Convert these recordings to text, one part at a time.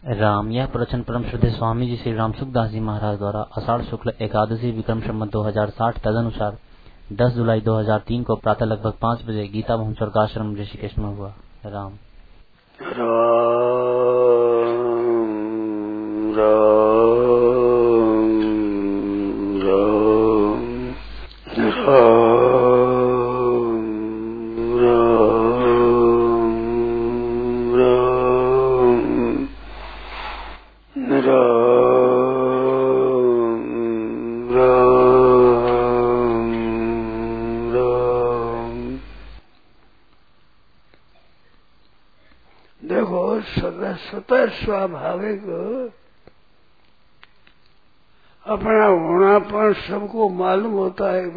राम। यह प्रवचन परम श्रद्धेय स्वामी जी श्री राम सुखदास जी महाराज द्वारा आषाढ़ शुक्ल एकादशी विक्रम संवत 2060 तदनुसार 10 जुलाई 2003 को प्रातः लगभग 5 बजे गीता भवन स्वर्गाश्रम ऋषिकेश में हुआ। राम स्वतः स्वाभाविक अपना होनापन सबको मालूम होता है।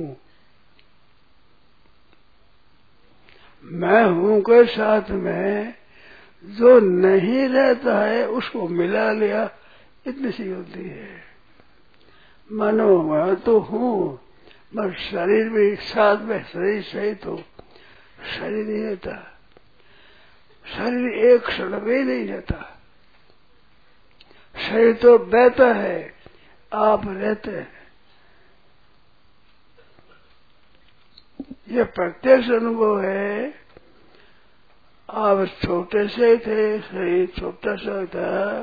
मैं हूं के साथ में जो नहीं रहता है उसको मिला लिया, इतनी सी होती है। मानो मैं तो हूं, मैं शरीर भी साथ में शरीर सहित हो, शरीर नहीं रहता। शरीर एक क्षण भी नहीं रहता। शरीर तो बहता है, आप रहते हैं। यह प्रत्यक्ष अनुभव है। आप छोटे से थे, शरीर छोटा सा था,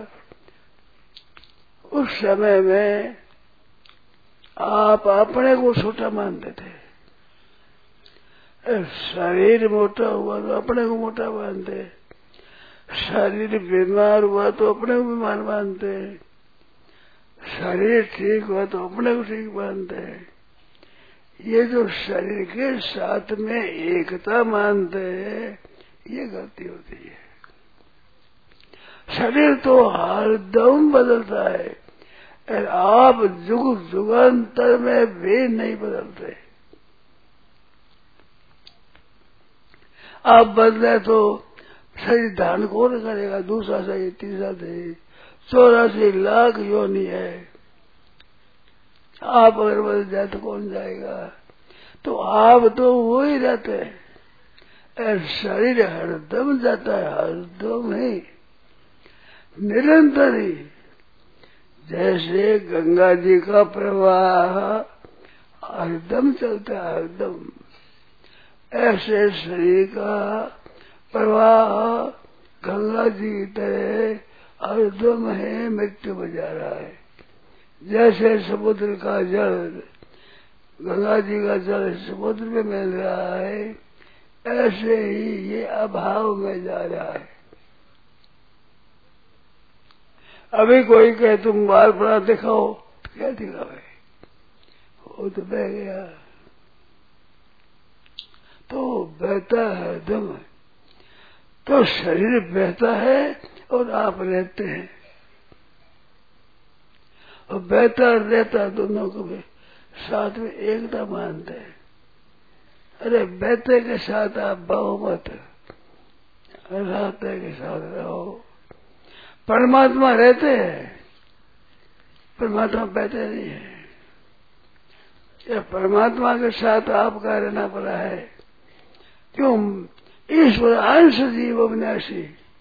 उस समय में आप अपने को छोटा मानते थे। शरीर मोटा हुआ तो अपने को मोटा मानते, शरीर बीमार हुआ तो अपने को बीमार मानते, शरीर ठीक हुआ तो अपने को ठीक मानते। ये जो शरीर के साथ में एकता मानते हैं, ये गलती होती है। शरीर तो हरदम बदलता है और आप जुग जुगांतर में भी नहीं बदलते। आप बदले तो शरीर धारण कौन करेगा? दूसरा शरीर, तीसरा शरीर, 84 लाख योनि है। आप अगर बदल जाए तो कौन जाएगा? तो आप तो वो ही रहते हैं। शरीर हरदम जाता है, हरदम ही, निरंतर ही। जैसे गंगा जी का प्रवाह हरदम चलता है, हरदम, ऐसे शरीर का प्रवाह गंगा जी की तरह हरदम है, मृत्यु बजा रहा है। जैसे समुद्र का जल, गंगा जी का जल समुद्र में मिल रहा है, ऐसे ही ये अभाव में जा रहा है। अभी कोई कहे तुम बाल बड़ा दिखाओ, क्या दिखावे? वो तो बह गया। तो बहता है दम, तो शरीर बहता है और आप रहते हैं, और बहता और रहता दोनों को भी साथ में एकता मानते हैं। अरे बहते के साथ आप बहो मत, रहते के साथ रहो। परमात्मा रहते हैं, परमात्मा बहते नहीं है। या परमात्मा के साथ आपका रहना पड़ा है। क्यों? ईश्वर अंश जीव अविनाशी,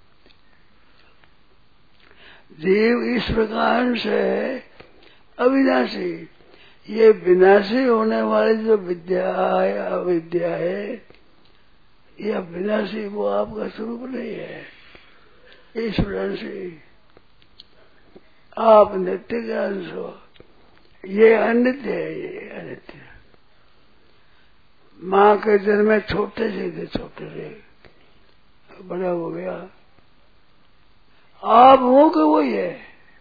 जीव ईश्वर का अंश है, अविनाशी। ये विनाशी होने वाली जो विद्या है, अविद्या है, यह विनाशी, वो आपका स्वरूप नहीं है। ईश्वर अंश ही, आप नित्य के अंश हो। ये अनित्य है, ये अनित्य। माँ के जन्म में छोटे से थे, छोटे से बड़ा हो गया। आप हो कि वही है?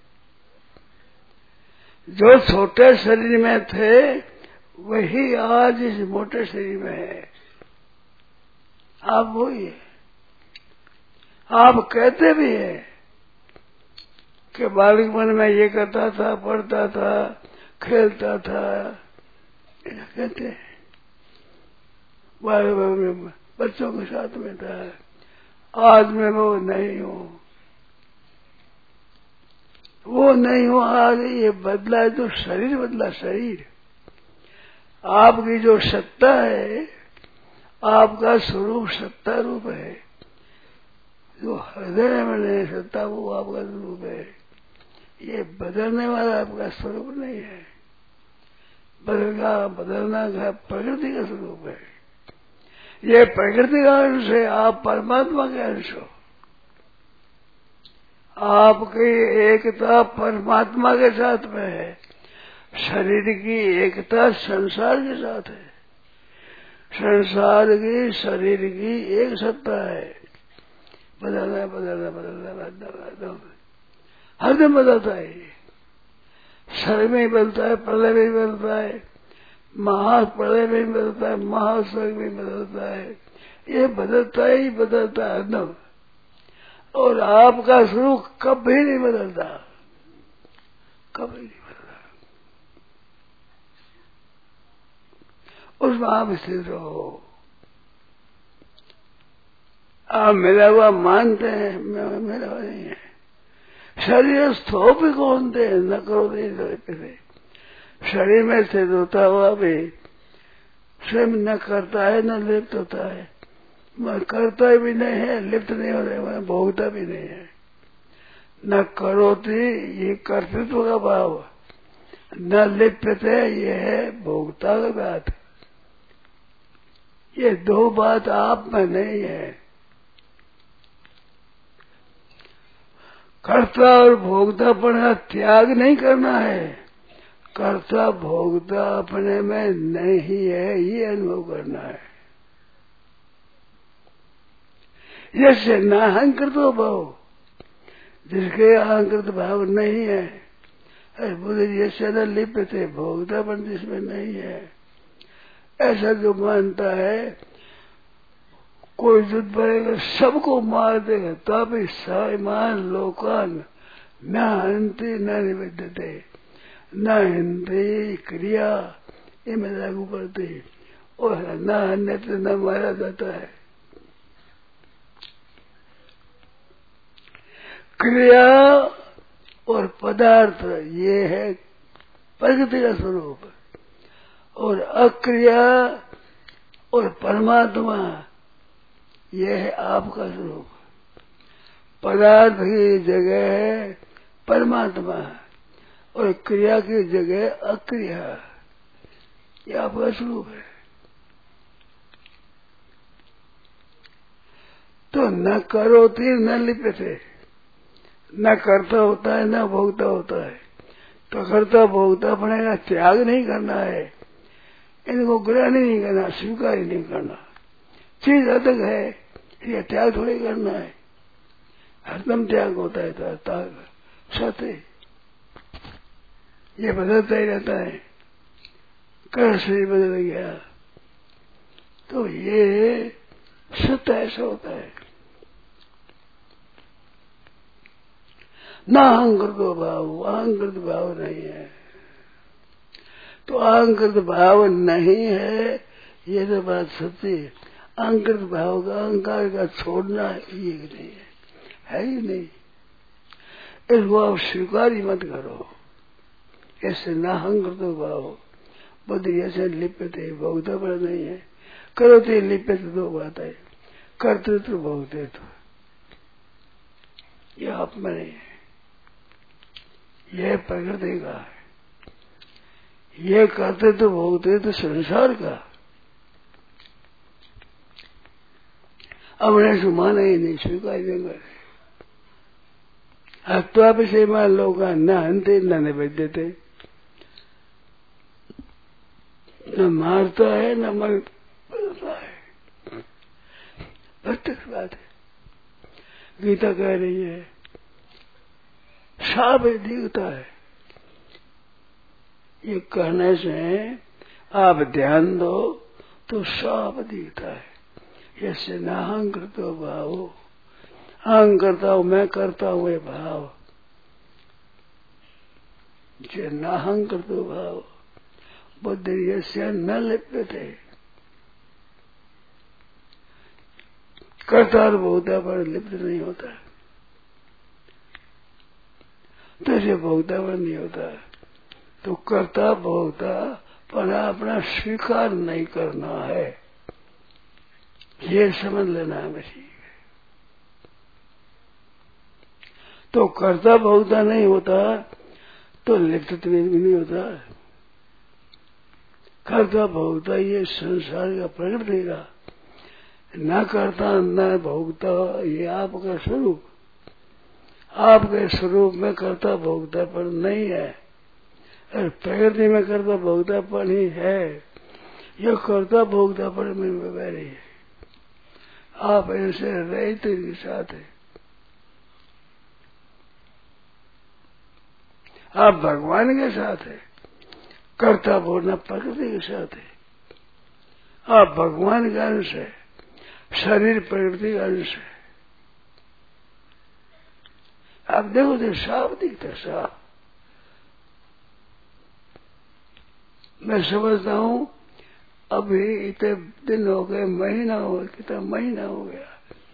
जो छोटे शरीर में थे वही आज इस मोटे शरीर में है। आप वही है। आप कहते भी हैं कि बालकपन में ये करता था, पढ़ता था, खेलता था, कहते हैं। बच्चों के साथ में था। आज मैं वो नहीं हूँ, वो नहीं हूँ। आज ये बदला है तो शरीर बदला, शरीर। आपकी जो सत्ता है, आपका स्वरूप सत्ता रूप है। जो हृदय में नहीं सकता वो आपका स्वरूप है। ये बदलने वाला आपका स्वरूप नहीं है। बदलना का प्रकृति का स्वरूप है। ये प्रकृति का अंश है, आप परमात्मा के अंश हो। आपकी एकता परमात्मा के साथ में है। शरीर की एकता संसार के साथ है। संसार की शरीर की एक सत्ता है। बदलना बदलना बदलना बदलना हरदम बदलता है। शरीर में बदलता है, प्रलय में बदलता है, महाप्रलय में बदलता है, महासर्ग में बदलता है। ये बदलता ही बदलता है हरदम। और आपका स्वरूप कभी नहीं बदलता, कभी नहीं बदलता। उसमें आप स्थित रहो। आप मेरा हुआ मानते हैं, मेरा हुआ नहीं है। शरीर स्थो भी कौन दे, न करो नहीं। शरीर में स्थित होता हुआ भी स्वयं न करता है न लिप्त होता है। मैं करता भी नहीं है, लिप्त नहीं हो रहा, मैं भोगता भी नहीं है। न करोति ये कर्तृत्व का भाव, न लिप्यते ये है भोगता का बात। ये दो बात आप में नहीं है। कर्ता और भोगतापन का त्याग नहीं करना है। कर्ता भोगता अपने में नहीं है, ये अनुभव करना है। यसे न अहंकृत भाव, जिसके अहंकृत भाव नहीं है, अरे बुद्ध यसे न लिप्यते, भोगतापन जिसमें नहीं है, ऐसा जो मानता है कोई युद्ध पड़ेगा सबको मार देगा तभी सामान लोकान न हंति न निवेद्यते, न हिंदी क्रिया इनमें लागू पड़ती और न अन्यत्र न मारा जाता है। क्रिया और पदार्थ ये है प्रकृति का स्वरूप, और अक्रिया और परमात्मा ये है आपका स्वरूप। पदार्थ की जगह है परमात्मा और क्रिया की जगह अक्रिया, ये आपका स्वरूप है। तो न करोति न लिप्यते, न करता होता है न भोगता होता है। तो करता भोगता बनेगा, त्याग नहीं करना है, इनको ग्रहण नहीं करना, स्वीकार ही नहीं करना। चीज अलग है, ये त्याग थोड़ी करना है। हरदम त्याग होता है, त्याग सत्य ये बदलता ही रहता है। कर शरीर बदल गया तो ये सत्य ऐसा होता है। न अहंकृत भाव, अहंकृत भाव नहीं है। तो अहंकृत भाव नहीं है, ये तो बात सच्ची है। अहंकृत भाव का, अहंकार का छोड़ना ये नहीं है ही नहीं। इसको आप स्वीकार ही मत करो। ऐसे न अहंकृत भाव बुद्धि ऐसे लिप्यते, भोगता पर नहीं है। करोते लिप्यते दो बात है, कर्तृत्व भोगते, ये आप में नहीं है, यह प्रकृति का है। ये कर्तृत्व भोगते तो संसार का, अपने से माना ही नहीं, स्वीकार नहीं करे। हत्वाभिषेक लोग न हंते न निवेद्यते, न मारता है न मरता है। प्रत्यक्ष बात है। गीता कह रही है साफ दिखता है। ये कहने से आप ध्यान दो तो साफ दिखता है। यसे न अहंकृतो भाव, अहं करता हूं मैं करता हूं ये भाव, जो न अहंकृतो भाव बुद्धि यस्य न लिप्यते, करता और भोगता पर लिप्त नहीं होता, तो इसे भोगता पर नहीं होता। तो करता भोगता पर अपना स्वीकार नहीं करना है, ये समझ लेना है। तो कर्ता भोक्ता नहीं होता तो लिप्त भी नहीं होता। कर्ता भोक्ता ये संसार का प्रकृति का, न कर्ता न भोक्ता, ये आपका स्वरूप। आपके स्वरूप में कर्ता भोक्तापन नहीं है, और प्रकृति में कर्ता भोक्तापन ही है। यह कर्ता भोक्तापन में वैरी है। आप ऐसे रहित के साथ है। आप भगवान के साथ है, कर्ता भोगना प्रकृति के साथ है। आप भगवान का अंश है, शरीर प्रकृति का अंश है। आप देखो तो साफ दिखता, साफ। मैं समझता हूं अभी इतने दिन हो गए, महीना हो गया, कितना महीना हो गया,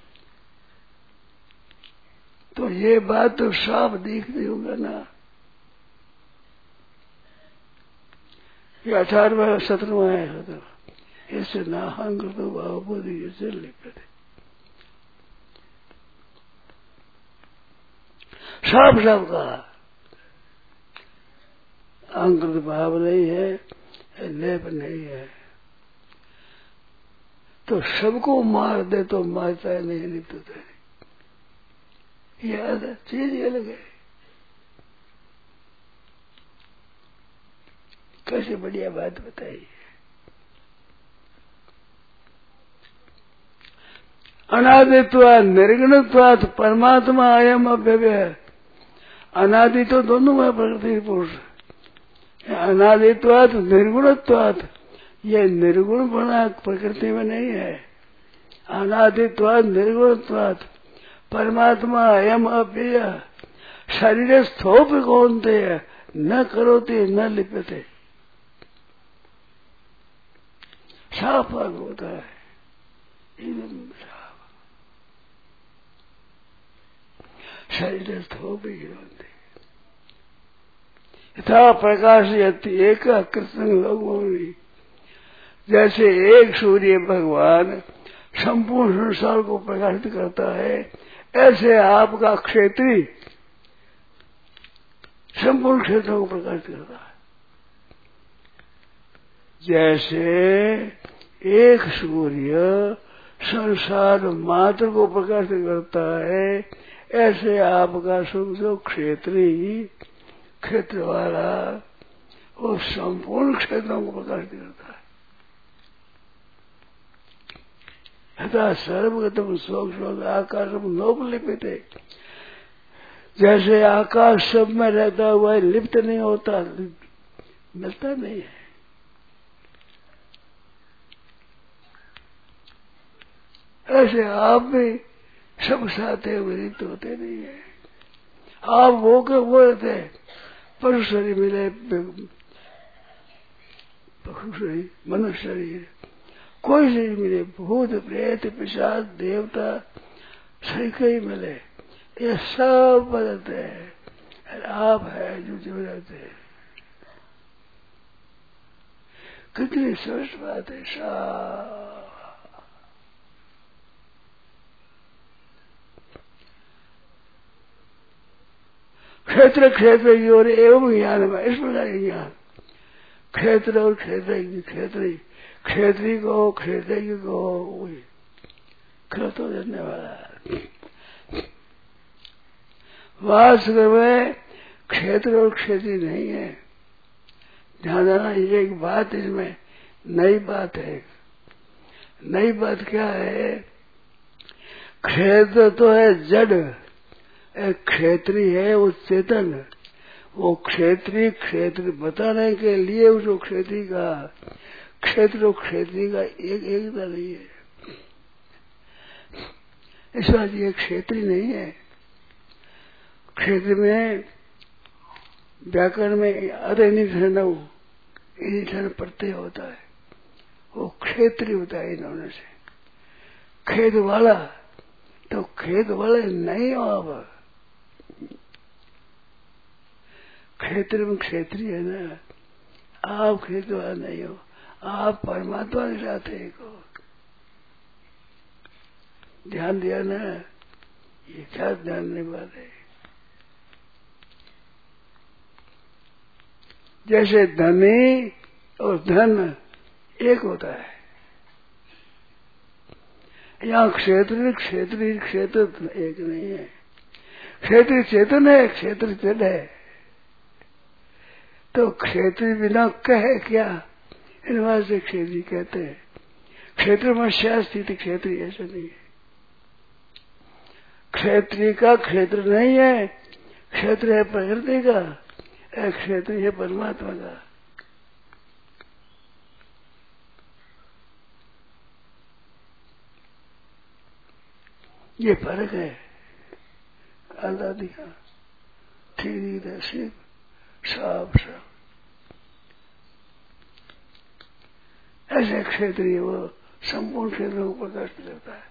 तो ये बात तो साफ दिखती होगा ना। ये 18वां 17वां है, ऐसे नाहंग तो भावबोधि ऐसे लिखते साफ साफ कहा। अंकृत भाव नहीं है, लेप नहीं है, तो सबको मार दे तो मारता है, नहीं लिप्त होता है। याद चीज अलग है। कैसे बढ़िया बात बताई। अनादित्वा निर्गुणत्वात् परमात्मा अयम अव्यय। अनादि तो दोनों में प्रकृति पुरुष, अनादित्वात् निर्गुणत्वात्, ये निर्गुण बना प्रकृति में नहीं है। अनादित्वात् निर्गुणत्वात् परमात्मा अयम अव्यय। शरीर स्थोप कौनते न करोते न लिपते। साफ होता है एकदम साफ। शरीर स्थोप ही कौनते यथा प्रकाश यति एक कृष्ण लोगों। जैसे एक सूर्य भगवान संपूर्ण संसार को प्रकाशित करता है, ऐसे आपका क्षेत्री संपूर्ण क्षेत्रों को प्रकाशित करता है। जैसे एक सूर्य संसार मात्र को प्रकाशित करता है, ऐसे आपका समझो क्षेत्री, क्षेत्र वाला वो संपूर्ण क्षेत्रों को प्रकाशित करता है। यथा सर्वगतम सूक्ष्म आकाशम नोपलिप्यते। जैसे आकाश सब में रहता हुआ लिप्त नहीं होता, मिलता नहीं है, ऐसे आप भी सब साथ है, लिप्त होते नहीं है। आप वो के वो रहते, पशु शरीर मिले, पशु शरीर, मनुष्य शरीर, कोई शरीर मिले, भूत प्रेत पिशाच देवता शरीर कहीं मिले, ये सब बदलते हैं, और आप है जो रहते हैं। कितनी स्पष्ट बात है। क्षेत्र क्षेत्र की ओर एवं ज्ञान में इस प्रकार ज्ञान। क्षेत्र और क्षेत्री, क्षेत्री को क्षेत्री को तो देने वाला। वास्तव में क्षेत्र और क्षेत्री नहीं है। ध्यान देना, ये एक बात इसमें नई बात है। नई बात क्या है? क्षेत्र तो है जड़, एक क्षेत्री है वो चेतन। वो क्षेत्री क्षेत्र बताने के लिए उसको क्षेत्री का, क्षेत्र और क्षेत्री का एकता नहीं है। इस बात ये क्षेत्री नहीं है। क्षेत्र में व्याकरण में अनिधन प्रत्यय होता है, वो क्षेत्री होता है इन्होंने से। खेत वाला तो खेत वाले नहीं हो आप। क्षेत्र में क्षेत्रीय है ना, आप खेत वाला नहीं हो, आप परमात्मा के साथ एक हो। ध्यान दिया ना? ये क्या ध्यान नहीं बात है। जैसे धनी और धन एक होता है, यहाँ क्षेत्र क्षेत्र एक नहीं है। क्षेत्र चेतन है, क्षेत्र जड़ है। तो क्षेत्र बिना कहे क्या, इन वास्ते क्षेत्री कहते हैं। क्षेत्र में स्थिति क्षेत्रीय ऐसा नहीं है। क्षेत्रीय का क्षेत्र नहीं है, क्षेत्र है प्रकृति का, क्षेत्र है परमात्मा का। ये फर्क है। अल्लाह दिखा ठीक है, साफ ऐसे क्षेत्रीय वो संपूर्ण क्षेत्रों को प्रकाश करता है।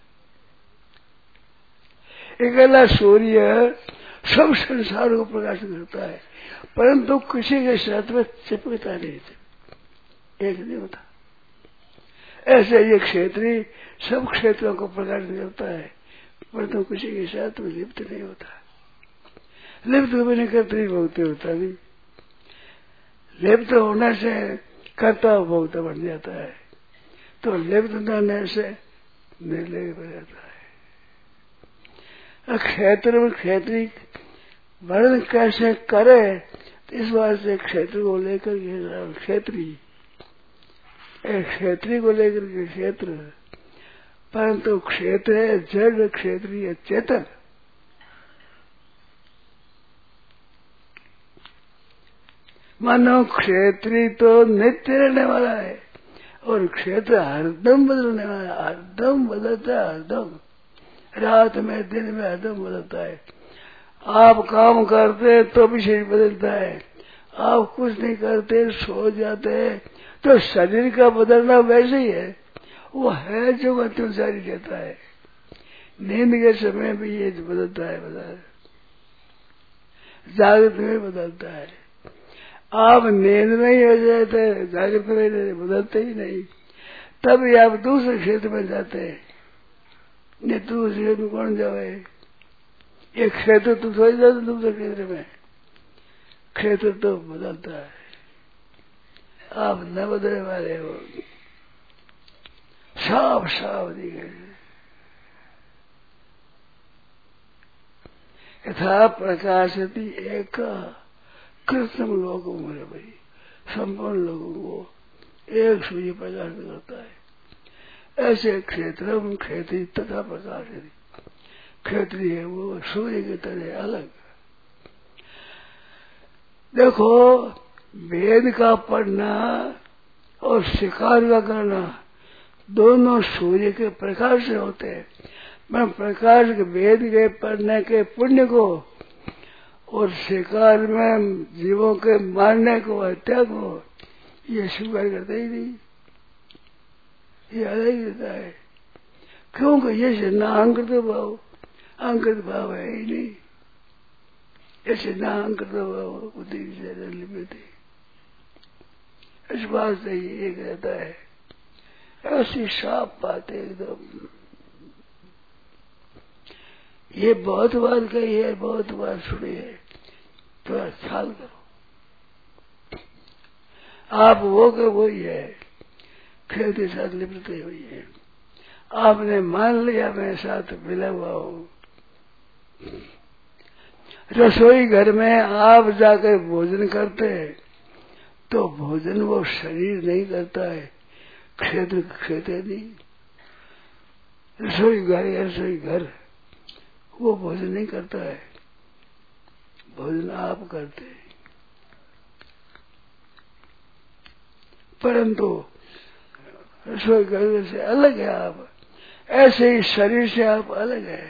अकेला सूर्य सब संसार को प्रकाश करता है, परंतु किसी के साथ में चिपकता नहीं, एक नहीं होता। ऐसे ये क्षेत्रीय सब क्षेत्रों को प्रकाश करता है, परंतु किसी के साथ में लिप्त नहीं होता। लिप्त भी नहीं करते, भोगते होता भी। लिप्त होने से कर्ता भोगता बन जाता है, तो लिप्त न होने से निर्लय बन जाता है। क्षेत्र में क्षेत्रीय वर्णन कैसे करे, तो इस बात से क्षेत्र को लेकर के क्षेत्रीय, क्षेत्रीय को लेकर के क्षेत्र, परंतु क्षेत्र है जड़, क्षेत्रीय चेतन। मानो क्षेत्रीय तो नित्य रहने वाला है और क्षेत्र हरदम बदलने वाला, हरदम बदलता है, हरदम रात में दिन में हरदम बदलता है। आप काम करते हैं तो भी शरीर बदलता है, आप कुछ नहीं करते सो जाते हैं तो शरीर का बदलना वैसे ही है, वो है जो त्यों जारी रहता है। नींद के समय भी ये बदलता है, जागृत में बदलता है। आप नींद में ही हो जाते हैं, जागृत में बदलते ही नहीं, तभी आप दूसरे क्षेत्र में जाते हैं। नहीं दूसरे क्षेत्र में कौन जाए, एक क्षेत्र तो थोड़ी जाते दूसरे क्षेत्र में, क्षेत्र तो बदलता है। आप न बदलने वाले हो, साफ साफ दिखे। यथा प्रकाशति एक कृत्रिम लोगों में भाई, संपूर्ण लोगों को एक सूर्य प्रकाश करता है। ऐसे क्षेत्र क्षेत्रीय तथा प्रकाश क्षेत्रीय है, वो सूर्य की तरह अलग। देखो वेद का पढ़ना और शिकार का करना दोनों सूर्य के प्रकाश से होते हैं। मैं प्रकाश के वेद के पढ़ने के पुण्य को और शिकार में जीवों के मारने को, हत्या को, ये स्वीकार करते ही नहीं, ये अलग ही रहता है। क्योंकि ये ना अहंकृत भाव, अहंकृत भाव है ही नहीं, ऐसे ना अहंकृत भाव बुद्धि से लिपित है। इस बात से ये एक रहता है। ऐसी साफ बात है एकदम। ये बहुत बार कही है, बहुत बार सुनी है, थोड़ा ख्याल करो। आप वो के वही है, खेल के साथ लिप्त हुई है। आपने मान लिया मैं साथ मिला हुआ हूँ। रसोई घर में आप जाकर भोजन करते हैं तो भोजन वो शरीर नहीं करता है, क्षेत्र क्षेत्र नहीं। रसोई घर वो भोजन नहीं करता है, भोजन आप करते हैं। परंतु रसोई घर से अलग है आप, ऐसे ही शरीर से आप अलग है।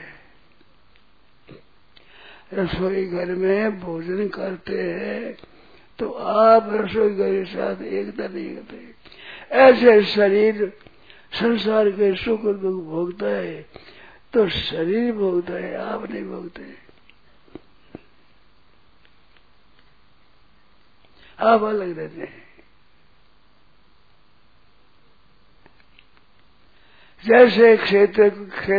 रसोई घर में भोजन करते हैं तो आप रसोई घर के साथ एकता नहीं करते। ऐसे शरीर संसार के सुख दुख भोगता है तो शरीर भोगता है, आप नहीं भोगते। आप अलग रहते हैं। जैसे क्षेत्र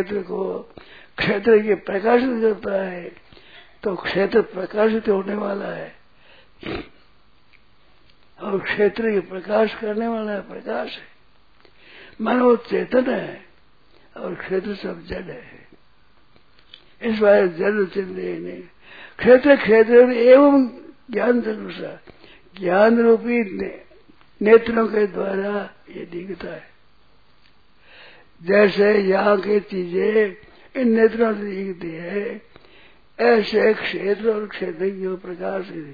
के प्रकाशित करता है तो क्षेत्र प्रकाशित होने वाला है। और क्षेत्र के प्रकाश करने वाला प्रकाश है। मानो चेतन है और क्षेत्र सब जड़ है। इस बार जड़ चिंतन नहीं। क्षेत्र क्षेत्र एवं ज्ञान चक्षुषा, ज्ञान रूपी नेत्रों के द्वारा ये दिखता है। जैसे यहाँ की चीजें इन नेत्रों से दिखती है, ऐसे क्षेत्र और क्षेत्र की प्रकाश है।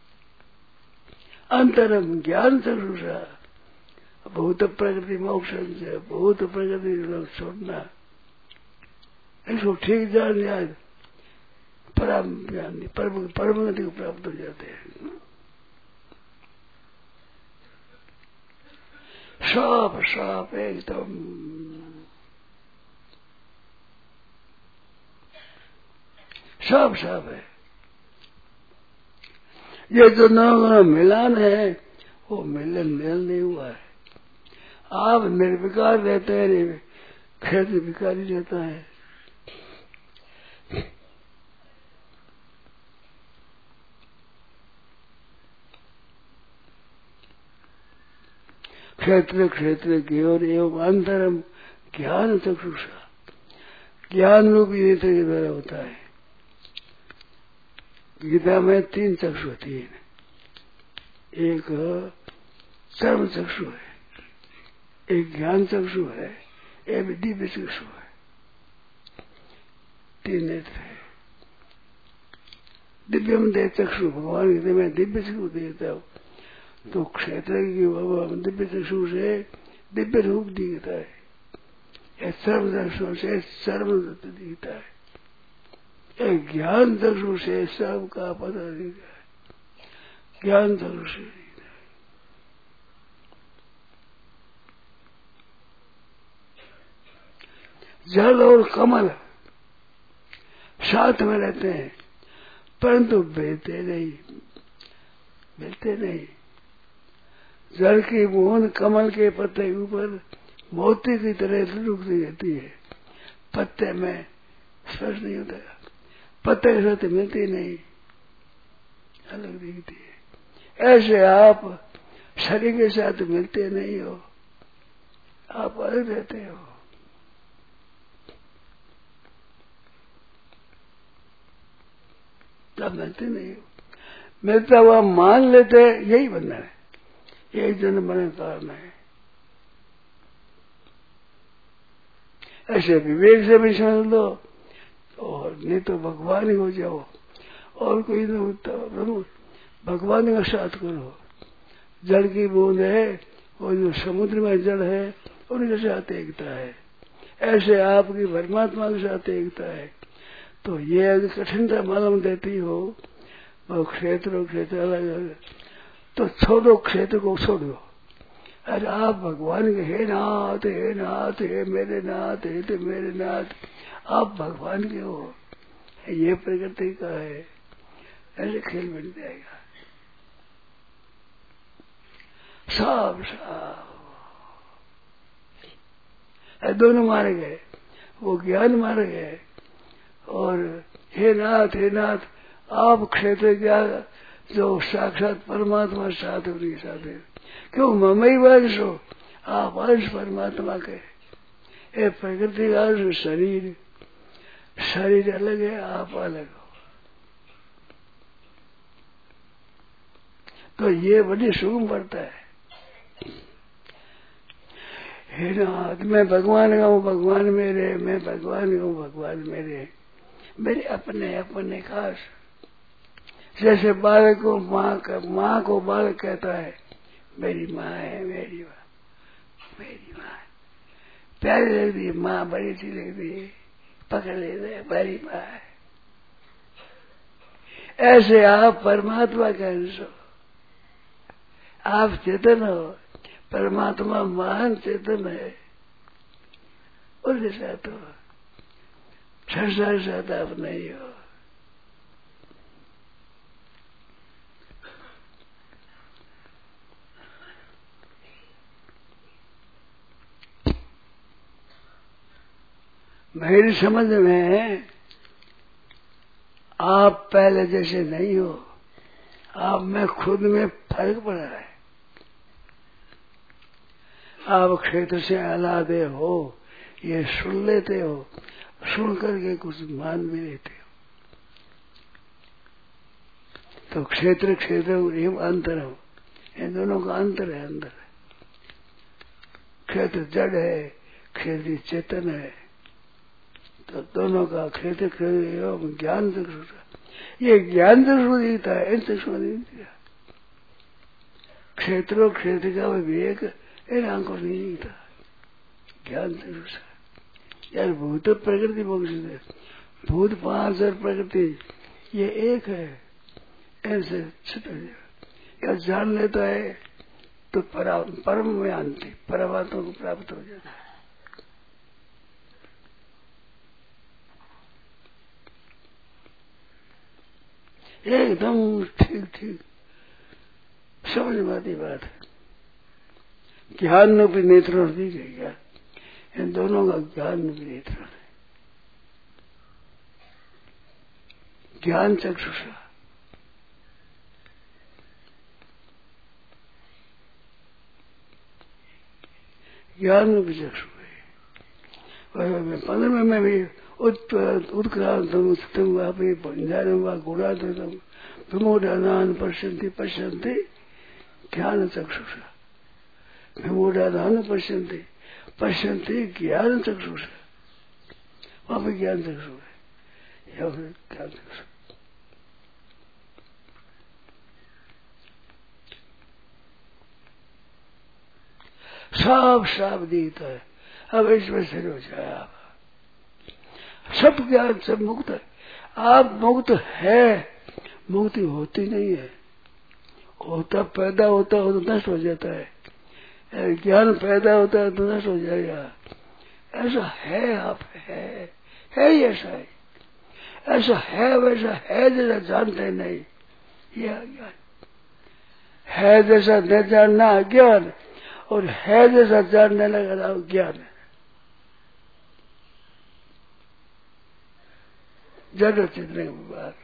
अंतरम ज्ञान चक्षुषा, भूत प्रकृति मोक्ष से भूत प्रकृति लोग छोड़ना, इसको ठीक जान याद परम ज्ञान परम गति को प्राप्त हो जाते हैं। साफ साफ एकदम साफ साफ है। ये जो नौ मिलान है वो मिलन मेल नहीं हुआ है। आप निर्विकार रहते हैं, क्षेत्र विकारी रहता है। क्षेत्र क्षेत्र की ओर एवं अंतरम ज्ञान चक्षुषा, ज्ञान रूपी नेत्र के द्वारा होता है। गीता में 3 चक्षु होती है। एक कर्म चक्षु है, एक ज्ञान चक्षु है, एक दिव्य चक्षु है। 3 नेत्र है। दिव्यम दे चक्षु, भगवान कहते मैं दिव्य चक्षु देता हूँ। तो क्षेत्र की दिव्य चक्षु से दिव्य रूप दिखता है। सर्व चक्षु से सर्व दिखता है। एक ज्ञान चक्षु से सब का पता दिखता है। ज्ञान चक्षु से दिखता है। जल और कमल साथ में रहते हैं, परंतु मिलते नहीं। जल की बूंद कमल के पत्ते के ऊपर मोती की तरह रुकती रहती है। पत्ते में स्पर्श नहीं होता, पत्ते के साथ मिलती नहीं, अलग दिखती है। ऐसे आप शरीर के साथ मिलते नहीं हो, आप अलग रहते हो। तब मिलते नहीं हो। मिलता हुआ मान लेते, यही बंधन है, यही जन्म मरण कारण है। ऐसे विवेक से भी समझ लो, और नहीं तो भगवान ही हो जाओ, और कोई नहीं होता। भगवान का साथ करो। जल की बूंद है, और जो समुद्र में जल है उनके साथ एकता है। ऐसे आपकी परमात्मा के साथ एकता है। तो ये अगर कठिनता मालूम देती हो, वो क्षेत्र अलग अलग, तो छोड़ो, क्षेत्र को छोड़ो। अरे आप भगवान के हे नाथ हे मेरे नाथ, हे तो मेरे नाथ, आप भगवान के हो, ये प्रकृति का है। ऐसे खेल बन जाएगा। साफ दोनों मारे गए, वो ज्ञान मारे गए, और हे नाथ आप क्षेत्र क्या जो साक्षात परमात्मा साथ उनके साथ है। क्यों ममई वंश हो, आप अंश परमात्मा के। ये प्रकृति का शरीर अलग है, आप अलग हो। तो ये बड़ी सुगम पड़ता है। हे नाथ मैं भगवान का हूँ, भगवान मेरे, मैं भगवान का हूँ, भगवान मेरे अपने खास। जैसे बालक को माँ को बालक कहता है मेरी माँ है, मेरी माँ प्यारी लगती है, माँ बड़ी सी लगती है, पकड़ लेते है, बड़ी माँ है। ऐसे आप परमात्मा का अंश हो, आप चेतन हो, परमात्मा महान चेतन है, उसके साथ हो, संसार साथ आप नहीं हो। मेरी समझ में आप पहले जैसे नहीं हो, आप में खुद में फर्क पड़ा है। आप क्षेत्र से आलादे हो, ये सुन लेते हो, सुन करके कुछ मान भी लेते हो। तो क्षेत्र क्षेत्र एवं अंतर हो, इन दोनों का अंतर है। अंदर है क्षेत्र जड़ है, क्षेत्र चेतन है। तो दोनों का क्षेत्र क्षेत्र एवं ज्ञान चक्षु, ये ज्ञान चक्षु दिखता है, इन चक्षु नहीं दिखता। क्षेत्रों क्षेत्र का विवेक इन आंखों नहीं दिखता, ज्ञान चक्षु से। यार भूत प्रकृति मोक्षित है, भूत 5 और प्रकृति ये एक है, ऐसे या जान लेता है तो परम में आंति परमात्मा को प्राप्त हो जाता है। एकदम ठीक ठीक समझ में आती बात है। ज्ञान रूपी नेत्रों दी गई है, इन दोनों का ज्ञान रूपी नेत्रों है। ज्ञान चक्षुषा, ज्ञान रूपी चक्षु है। 15 में भी उत्क्रांतम स्थितम वापि भंजारम वा गुणाधृतम विमूढ़ानान पश्यन्ति पश्यन्ति ज्ञान चक्षुषा, विमूढ़ानान पश्यन्ति पश्यन्ति ज्ञान चक्षुषा, वहां पर ज्ञान चक्षु है, या फिर ज्ञान चक्षु। साफ साफ दिखता है। अब इसमें सिर हो जाए, आप सब ज्ञान से मुक्त है। आप मुक्त है, मुक्ति होती नहीं है। होता पैदा होता हो तो नष्ट हो जाता है, ज्ञान पैदा होता है तो नष्ट हो जाएगा। ऐसा है, आप है ही ऐसा है, ऐसा है वैसा है जैसा जानते नहीं, यह अज्ञान है। जैसा न जानना अज्ञान, और है जैसा जानने लगा ज्ञान है। जड़ चितने का विभाग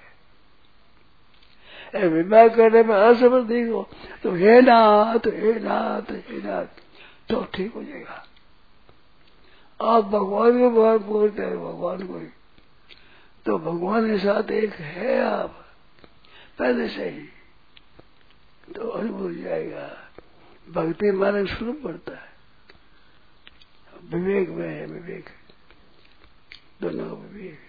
है। विभाग करने में असमर्थ हो तो हे नाथ हे नाथ हे नाथ, तो ठीक हो जाएगा। आप भगवान को बहुत बोलते हैं, भगवान को ही, तो भगवान के साथ एक है आप पहले से ही, तो अनुभव हो जाएगा। भक्ति मार्ग शुरू पड़ता है, विवेक में है, विवेक दोनों का विवेक।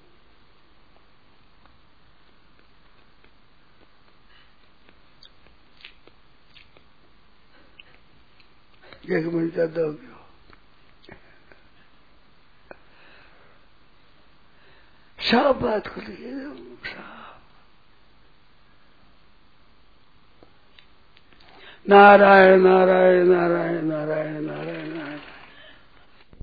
एक मिनट ज्यादा हो गया। साफ बात खुली, साफ। नारायण नारायण नारायण नारायण नारायण।